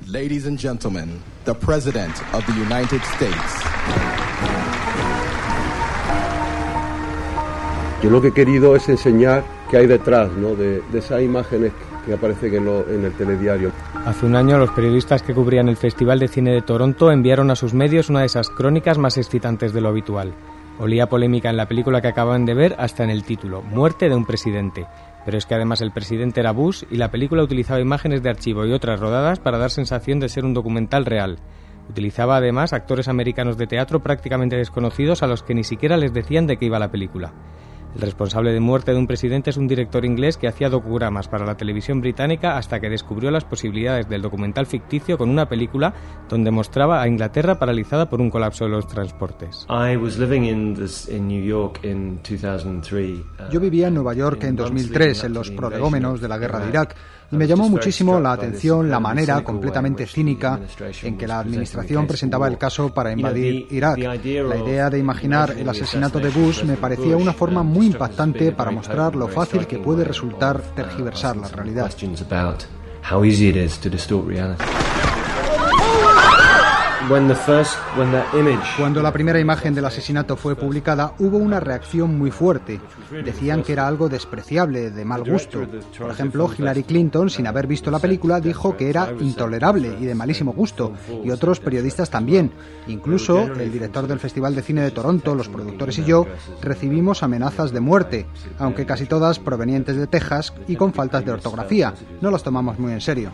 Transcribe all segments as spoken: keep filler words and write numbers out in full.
Ladies and gentlemen, the President of the United States. Yo lo que he querido es enseñar qué hay detrás, ¿no?, de, de esas imágenes que aparecen en, lo, en el telediario. Hace un año los periodistas que cubrían el Festival de Cine de Toronto enviaron a sus medios una de esas crónicas más excitantes de lo habitual. Olía polémica en la película que acababan de ver hasta en el título, Muerte de un presidente. Pero es que además el presidente era Bush y la película utilizaba imágenes de archivo y otras rodadas para dar sensación de ser un documental real. Utilizaba además actores americanos de teatro prácticamente desconocidos a los que ni siquiera les decían de qué iba la película. El responsable de Muerte de un presidente es un director inglés que hacía docudramas para la televisión británica hasta que descubrió las posibilidades del documental ficticio con una película donde mostraba a Inglaterra paralizada por un colapso de los transportes. Yo vivía en Nueva York en dos mil tres, en los prolegómenos de la guerra de Irak, y me llamó muchísimo la atención la manera completamente cínica en que la administración presentaba el caso para invadir Irak. La idea de imaginar el asesinato de Bush me parecía una forma muy impactante para mostrar lo fácil que puede resultar tergiversar la realidad. Cuando la primera imagen del asesinato fue publicada, hubo una reacción muy fuerte. Decían que era algo despreciable, de mal gusto. Por ejemplo, Hillary Clinton, sin haber visto la película, dijo que era intolerable y de malísimo gusto, y otros periodistas también. Incluso el director del Festival de Cine de Toronto, los productores y yo, recibimos amenazas de muerte, aunque casi todas provenientes de Texas y con faltas de ortografía. No las tomamos muy en serio.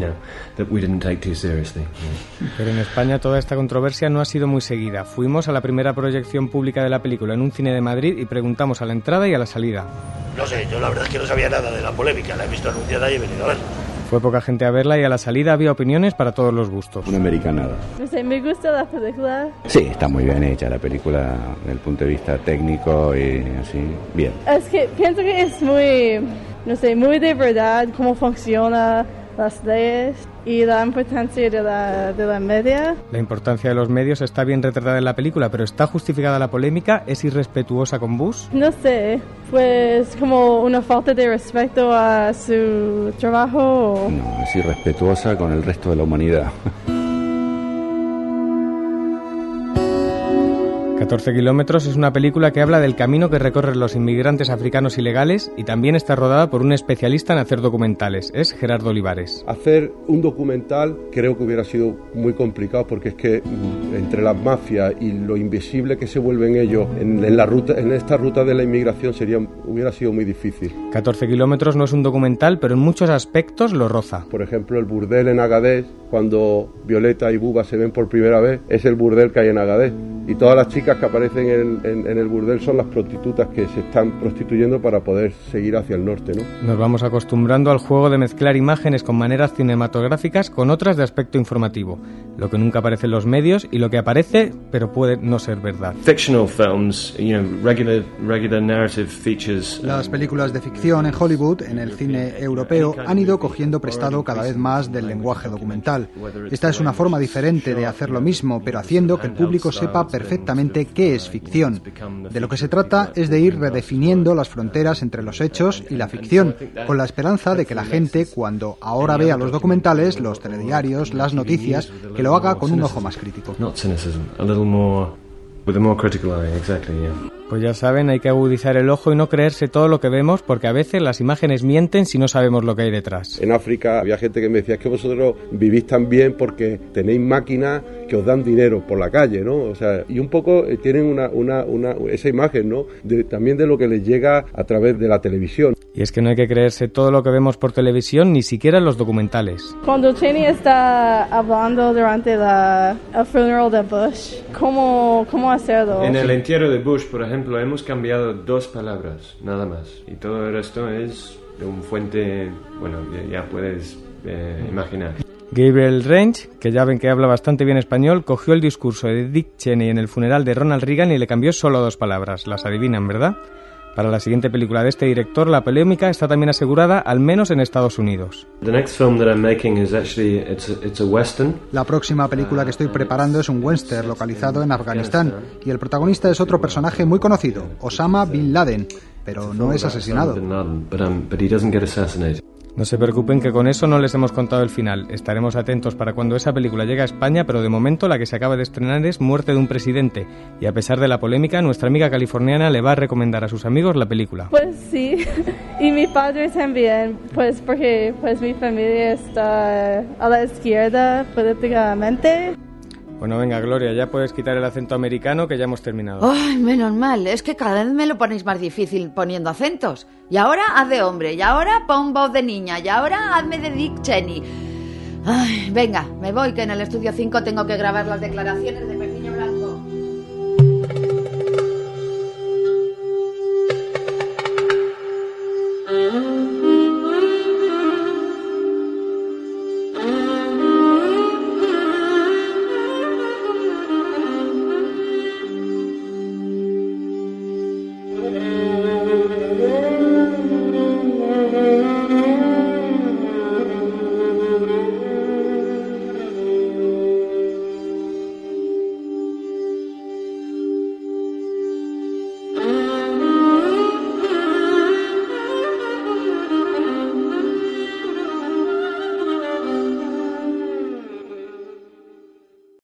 Pero en España toda esta controversia no ha sido muy seguida. Fuimos a la primera proyección pública de la película en un cine de Madrid y preguntamos a la entrada y a la salida. No sé, yo la verdad es que no sabía nada de la polémica, la he visto anunciada y he venido a verla. Fue poca gente a verla y a la salida había opiniones para todos los gustos. Una americanada. No sé, me gusta la película. Sí, está muy bien hecha la película desde el punto de vista técnico y así, bien. Es que pienso que es muy, no sé, muy de verdad cómo funciona las leyes y la importancia de la, de la media. La importancia de los medios está bien retratada en la película, pero ¿está justificada la polémica? ¿Es irrespetuosa con Bush? No sé, pues como una falta de respeto a su trabajo. No, es irrespetuosa con el resto de la humanidad. catorce kilómetros es una película que habla del camino que recorren los inmigrantes africanos ilegales y también está rodada por un especialista en hacer documentales, es Gerardo Olivares. Hacer un documental creo que hubiera sido muy complicado porque es que entre las mafias y lo invisible que se vuelven ellos en, en, la ruta, en esta ruta de la inmigración sería, hubiera sido muy difícil. catorce kilómetros no es un documental, pero en muchos aspectos lo roza. Por ejemplo, el burdel en Agadez, cuando Violeta y Buba se ven por primera vez, es el burdel que hay en Agadez. Y todas las chicas que aparecen en, en, en el burdel son las prostitutas que se están prostituyendo para poder seguir hacia el norte, ¿no? Nos vamos acostumbrando al juego de mezclar imágenes con maneras cinematográficas con otras de aspecto informativo. Lo que nunca aparece en los medios y lo que aparece, pero puede no ser verdad. Fictional films, you know, regular, regular narrative features. Las películas de ficción en Hollywood, en el cine europeo, han ido cogiendo prestado cada vez más del lenguaje documental. Esta es una forma diferente de hacer lo mismo, pero haciendo que el público sepa perfectamente qué es ficción. De lo que se trata es de ir redefiniendo las fronteras entre los hechos y la ficción, con la esperanza de que la gente, cuando ahora vea los documentales, los telediarios, las noticias, que lo haga con un ojo más crítico. Pues ya saben, hay que agudizar el ojo y no creerse todo lo que vemos, porque a veces las imágenes mienten si no sabemos lo que hay detrás. En África había gente que me decía, es que vosotros vivís tan bien porque tenéis máquinas que os dan dinero por la calle, ¿no? O sea, y un poco eh, tienen una, una, una, esa imagen, ¿no? De, también de lo que les llega a través de la televisión. Y es que no hay que creerse todo lo que vemos por televisión, ni siquiera en los documentales. Cuando Cheney está hablando durante la, el funeral de Bush, ¿cómo, cómo hacerlo? En el entierro de Bush, por ejemplo, hemos cambiado dos palabras, nada más. Y todo el resto es de un fuente, bueno, ya, ya puedes eh, imaginar. Gabriel Range, que ya ven que habla bastante bien español, cogió el discurso de Dick Cheney en el funeral de Ronald Reagan y le cambió solo dos palabras. Las adivinan, ¿verdad? Para la siguiente película de este director, la polémica está también asegurada, al menos en Estados Unidos. La próxima película que estoy preparando es un western localizado en Afganistán y el protagonista es otro personaje muy conocido, Osama Bin Laden, pero no es asesinado. No se preocupen que con eso no les hemos contado el final. Estaremos atentos para cuando esa película llegue a España, pero de momento la que se acaba de estrenar es Muerte de un presidente. Y a pesar de la polémica, nuestra amiga californiana le va a recomendar a sus amigos la película. Pues sí, y mi padre también, pues porque pues mi familia está a la izquierda políticamente. Bueno, venga, Gloria, ya puedes quitar el acento americano que ya hemos terminado. Ay, menos mal, es que cada vez me lo ponéis más difícil poniendo acentos. Y ahora haz de hombre, y ahora pon voz de niña, y ahora hazme de Dick Cheney. Ay, venga, me voy, que en el estudio cinco tengo que grabar las declaraciones de...